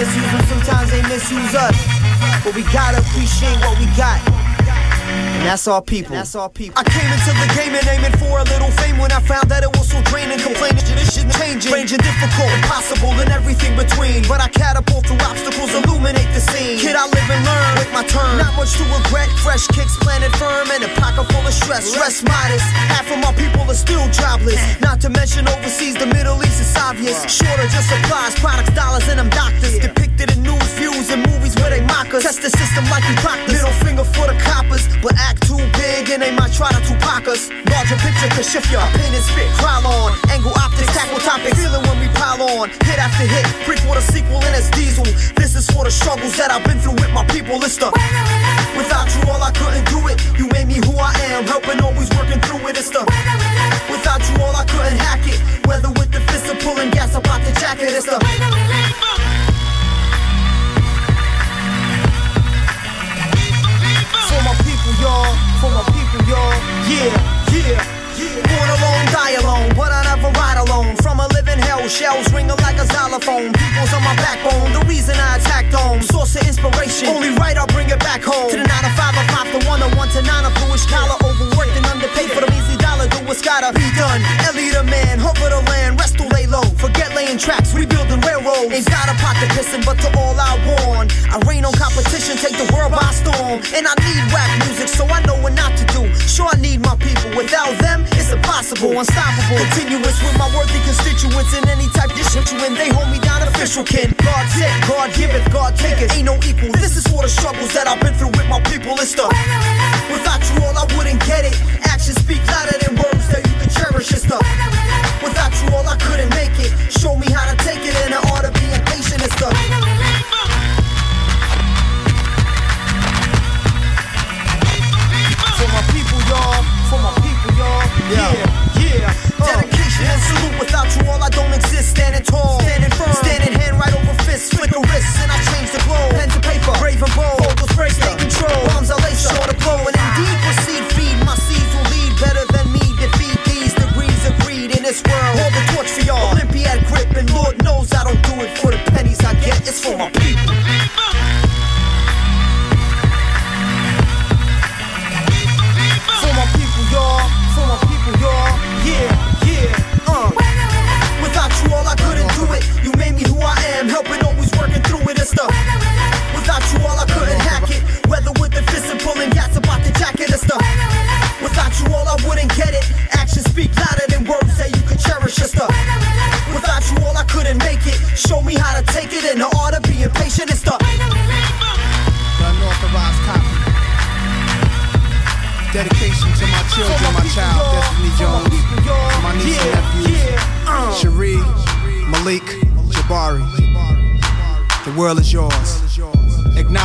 misuse them, sometimes they misuse us. But we gotta appreciate what we got. And that's our people. That's our people. I came into the game and aiming for a little fame when I found that it was so draining. Complaining, this shit changing, ranging difficult, impossible, and everything between. But I catapult through obstacles, illuminate the scene. Kid, I live and learn with my turn. Not much to regret. Fresh kicks planted firm and a pocket full of stress. Rest modest. Half of my people are still jobless. Not to mention overseas, the Middle East is obvious. Shortage of supplies, products, dollars, and them doctors. Depicted in news, views, and movies where they mock us. Test the system like we proctors. Middle finger for the coppers, but act too big and they might try to Tupac us. Larger picture could shift ya. Pain and spit, crawl on. Angle optics, tackle topics. Feeling when we pile on. Hit after hit, prequel to sequel and it's diesel. This is for the struggles that I've been through with my people. It's the without you all I couldn't do it. You made me who I am, helping always working through it. It's the without you all I couldn't hack it. Whether with the fist or pulling gas about the jacket. It's the for my people, y'all. For my people, y'all. Yeah, yeah, yeah. Born alone, die alone, but I never ride alone. From a living hell, shells ringing like a xylophone. People's on my backbone, the reason I attacked home. Source of inspiration, only right I'll bring it back home. To the 9 to 5, or 5 to 1, or 1 to 9, a bluish collar. Overworked and underpaid for the measly dollar. Do what's gotta be done. Ellie the man, hover the land, rest to lay low. Forget laying tracks, rebuilding railroads. Ain't got a pocket pissing, but to all I warn. I reign on competition, take the world by storm. And I need rap music, so I know what not to do. Sure, I need my people. Without them, it's impossible, unstoppable. Continuous with my worthy constituents in any type of shit you in. They hold me down, official kin. God take, God giveth, God taketh. Ain't no equal. This is for the struggles that I've been through with my people. It's the without you all, I wouldn't get it. Actions speak louder than words that you can cherish. It's the without you all, I couldn't make it. Show me how to take it, and the art of being patient. It's the for my people, y'all. For my people, y'all. Yeah, yeah. Dedication and salute. Without you all, I don't exist. Standing tall, standing firm, standing hand right over fist. Flicker wrists, and I change the globe. Pen to paper, brave and bold. Focus, break, take control. Bombs I lace, short to blow, and indeed proceed. Feed my seeds will lead better than me. Defeat these degrees of greed in this world. Hold the torch for y'all. Olympiad grip, and Lord knows I don't do it for the pennies I get. It's for my people. For my people, y'all. For my people, y'all. Yeah, yeah. Without you all, I couldn't do it. You made me who I am, helping always working through it. It's the without you all, I couldn't hack it. Whether with the fist and pulling gas about the jacket. It's the without you all, I wouldn't get it. Actions speak louder than words that you could cherish. It's the without you all, I couldn't make it. Show me how to take it, and the art of being patient. It's the unauthorized copy. Dedication to my children, my child, Destiny Jones, to my niece and nephews, Cherie, Malik, Jabari. The world is yours.